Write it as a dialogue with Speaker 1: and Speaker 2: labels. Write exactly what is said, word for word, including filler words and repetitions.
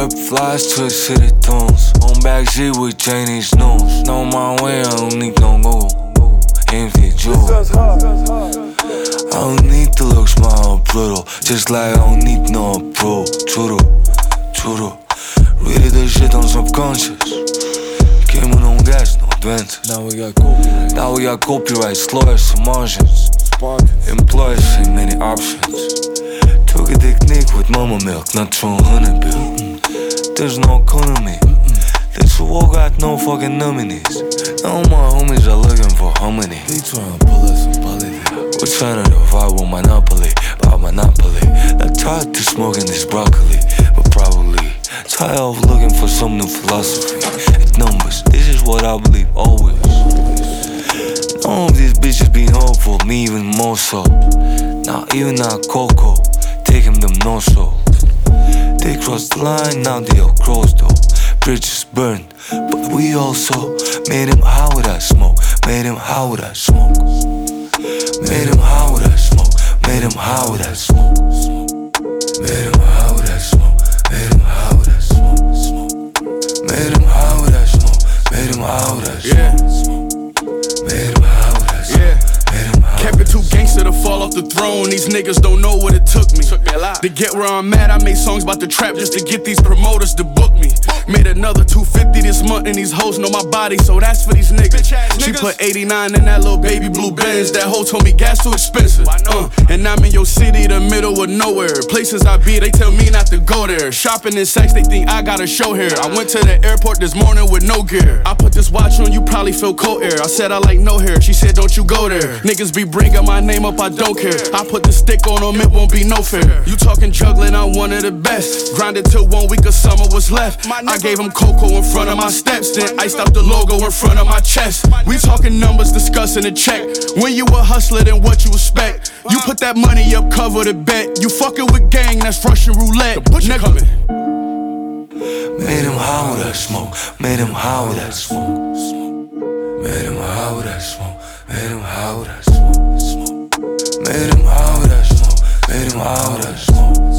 Speaker 1: Whip flies to the city tunes. On backseat with Chinese news. Know my way, I don't need no go. Empty jewel. I don't need to look smile or brutal. Just like I don't need no approval. True, true. Really the shit on subconscious. Came with no gas, no advances. Now we got copyright. Now we got copyright, lawyers, margins. Employers see many options. Took a technique with mama milk, not through honey bill. Mm. There's no economy. Mm-mm. This war got no fucking nominees. Now my homies are looking for harmony. They tryna pull us some politics. We're tryna divide with Monopoly, by Monopoly. Not tired to smoking this broccoli, but probably tired of looking for some new philosophy. At numbers, this is what I believe always. None of these bitches be hopeful, me even more so. Not even not Coco, taking them no soul. They crossed the line, now they all crossed though. Bridges burned, but we also made him high with that smoke. Made him high with that smoke. Made him high with that smoke. Made him high with that smoke. Made him high with that smoke. Made him high with that smoke. Made him high with that smoke. Made him high with that smoke. Made him high with that smoke.
Speaker 2: Yeah. Kept it too gangster to fall off the throne. These niggas don't know what it took me to get where I'm at. I made songs about the trap just to get these promoters to book me. Made another two fifty this month and these hoes know my body, so that's for these niggas. She put eighty-nine in that little baby blue Benz. That hoe told me gas too expensive. Uh, and I'm in your city, the middle of nowhere. Places I be, they tell me not to go there. Shopping in sex, they think I got a show here. I went to the airport this morning with no gear. I put this watch on, you probably feel cold air. I said I like no hair, she said don't you go there. Niggas be bringing my name up, I don't care. I put the stick on them, it won't be no fair. You talking juggling, I'm one of the best. Grinded till one week of summer was left. I gave him cocoa in front of my steps, then iced out the logo in front of my chest. We talking numbers, discussing a check. When you a hustler, then what you expect? You put that money up, cover the bet. You fucking with gang, that's Russian roulette. Nigga coming.
Speaker 1: Made him high with that smoke. Made him high with that smoke. Made him high with that smoke. Made him high with that smoke. Made him high with that smoke. Made him high with that smoke.